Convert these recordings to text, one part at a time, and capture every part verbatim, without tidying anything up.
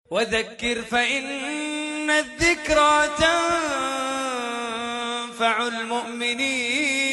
وذكر فإن الذكرى تنفع المؤمنين.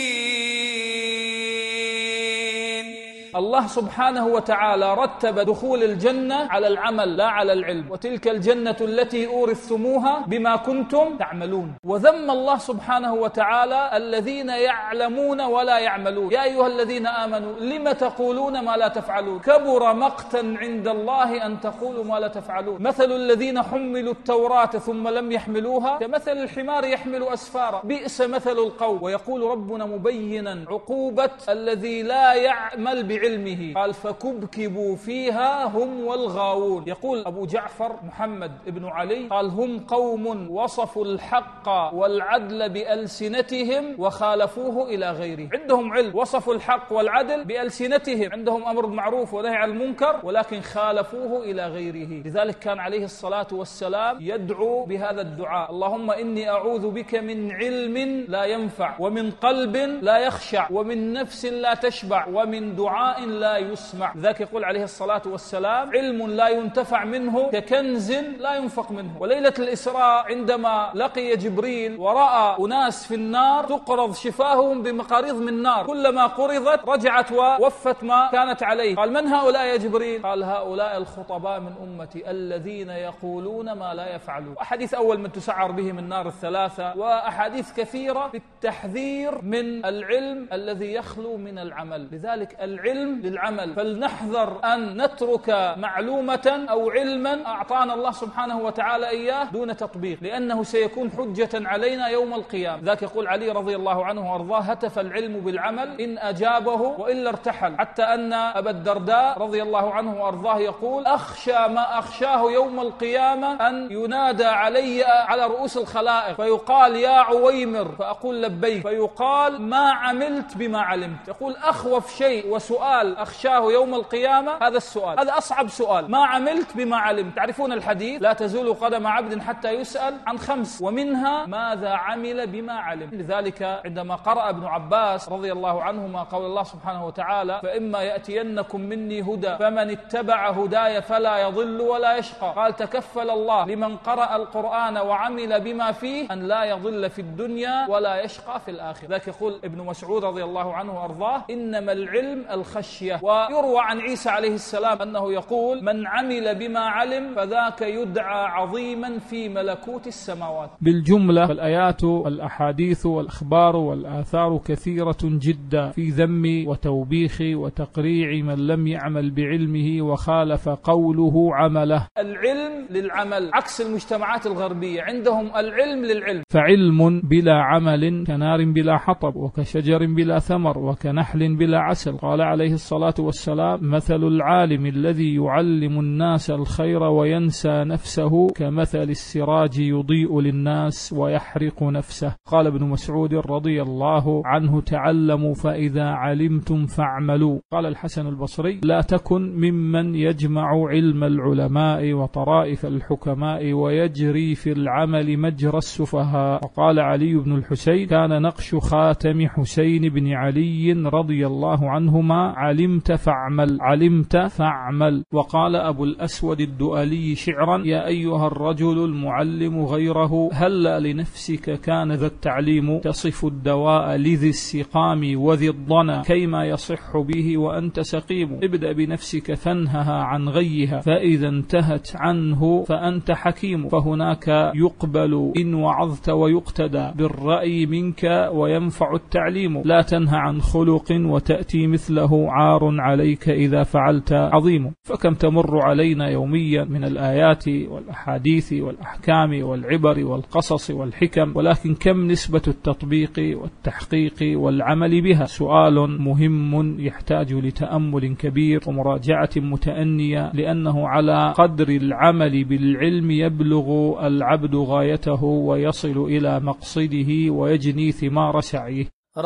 الله سبحانه وتعالى رتب دخول الجنة على العمل لا على العلم، وتلك الجنة التي أورثتموها بما كنتم تعملون. وذم الله سبحانه وتعالى الذين يعلمون ولا يعملون. يا أيها الذين آمنوا لم تقولون ما لا تفعلون، كبر مقتا عند الله أن تقولوا ما لا تفعلون. مثل الذين حملوا التوراة ثم لم يحملوها كمثل الحمار يحمل أسفارا، بئس مثل القوم. ويقول ربنا مبينا عقوبة الذي لا يعمل بعلمه، قال فكبكبوا فيها هم والغاوون. يقول أبو جعفر محمد ابن علي قال هم قوم وصفوا الحق والعدل بألسنتهم وخالفوه إلى غيره. عندهم علم، وصفوا الحق والعدل بألسنتهم، عندهم أمر بالمعروف ونهي عن المنكر، ولكن خالفوه إلى غيره. لذلك كان عليه الصلاة والسلام يدعو بهذا الدعاء: اللهم إني أعوذ بك من علم لا ينفع، ومن قلب لا يخشع، ومن نفس لا تشبع، ومن دعاء لا يسمع. ذاك يقول عليه الصلاة والسلام: علم لا ينتفع منه ككنز لا ينفق منه. وليلة الإسراء عندما لقي جبريل ورأى أناس في النار تقرض شفاههم بمقاريض من نار، كلما قرضت رجعت ووفت ما كانت عليه. قال: من هؤلاء يا جبريل؟ قال: هؤلاء الخطباء من أمتي الذين يقولون ما لا يفعلون. أحاديث أول من تسعر بهم النار الثلاثة، وأحاديث كثيرة في التحذير من العلم الذي يخلو من العمل. لذلك العلم للعمل، فلنحذر أن نترك معلومة أو علما أعطانا الله سبحانه وتعالى إياه دون تطبيق، لأنه سيكون حجة علينا يوم القيامة. ذاك يقول علي رضي الله عنه وأرضاه: هتف العلم بالعمل إن أجابه وإلا ارتحل. حتى أن أبا الدرداء رضي الله عنه وأرضاه يقول: أخشى ما أخشاه يوم القيامة أن ينادى علي على رؤوس الخلائق فيقال: يا عويمر، فأقول لبيك، فيقال: ما عملت بما علمت. يقول: أخوف شيء وسؤال أخشاه يوم القيامة هذا السؤال، هذا أصعب سؤال: ما عملت بما علمت. تعرفون الحديث: لا تزول قدم عبد حتى يسأل عن خمس، ومنها ماذا عمل بما علم. لذلك عندما قرأ ابن عباس رضي الله عنهما قول الله سبحانه وتعالى: فإما يأتينكم مني هدى فمن اتبع هداي فلا يضل ولا يشقى، قال: تكفل الله لمن قرأ القرآن وعمل بما فيه أن لا يضل في الدنيا ولا يشقى في الآخرة. ذاك يقول ابن مسعود رضي الله عنه وأرضاه: إنما العلم الخشية. ويروى عن عيسى عليه السلام أنه يقول: من عمل بما علم فذاك يدعى عظيما في ملكوت السماوات. بالجملة الآيات والأحاديث والأخبار والآثار كثيرة جدا في ذم وتوبيخ وتقريع من لم يعمل بعلمه وخالف قوله عمله. العلم للعمل، عكس المجتمعات الغربية، عندهم العلم للعلم. فعلم بلا عمل كنار بلا حطب، وكشجر بلا ثمر، وكنحل بلا عسل. قال عليه الصلاة والسلام: مثل العالم الذي يعلم الناس الخير وينسى نفسه كمثل السراج يضيء للناس ويحرق نفسه. قال ابن مسعود رضي الله عنه: تعلموا فإذا علمتم فاعملوا. قال الحسن البصري: لا تكن ممن يجمع علم العلماء وطرائف الحكماء ويجري في العمل مجرى السفهاء. وقال علي بن الحسين: كان نقش خاتم حسين بن علي رضي الله عنهما: علمت فاعمل، علمت فاعمل. وقال أبو الأسود الدؤلي شعرا: يا أيها الرجل المعلم غيره هلا لنفسك كان ذا التعليم، تصف الدواء لذي السقام وذي الضنا كيما يصح به وأنت سقيم. ابدأ بنفسك فانهها عن غيها، فإذا انتهت عنه فأنت حكيم. فهناك يقبل إن وعظت ويقتدى بالرأي منك وينفع التعليم. لا تنهى عن خلق وتأتي مثله عار عليك إذا فعلت عظيم. فكم تمر علينا يوميا من الآيات والأحاديث والأحكام والعبر والقصص والحكم، ولكن كم نسبة التطبيق والتحقيق والعمل بها؟ سؤال مهم يحتاج لتأمل كبير ومراجعة متأنية، لأنه على قدر العمل بالعلم يبلغ العبد غايته ويصل إلى مقصده ويجني ثمار سعيه.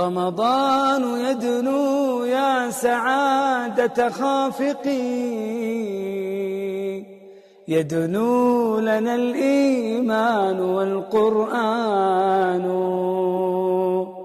رمضان يدنو يا سعادة خافقي، يدنو لنا الإيمان والقرآن.